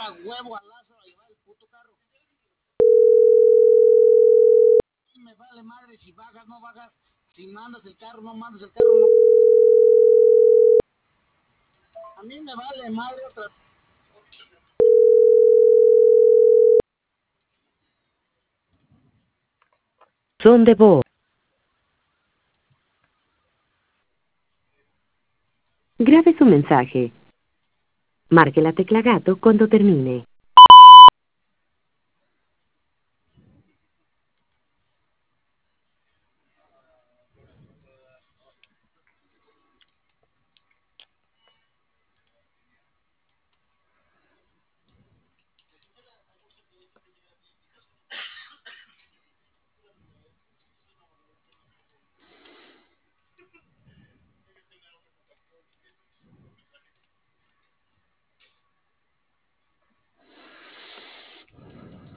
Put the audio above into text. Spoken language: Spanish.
huevo a Lázaro a llevar el puto carro. Me vale madre si bajas, no bajas, si mandas el carro, no mandas el carro, no. A mí me vale madre otra. Son de voz. Grabe su mensaje. Marque la tecla gato cuando termine.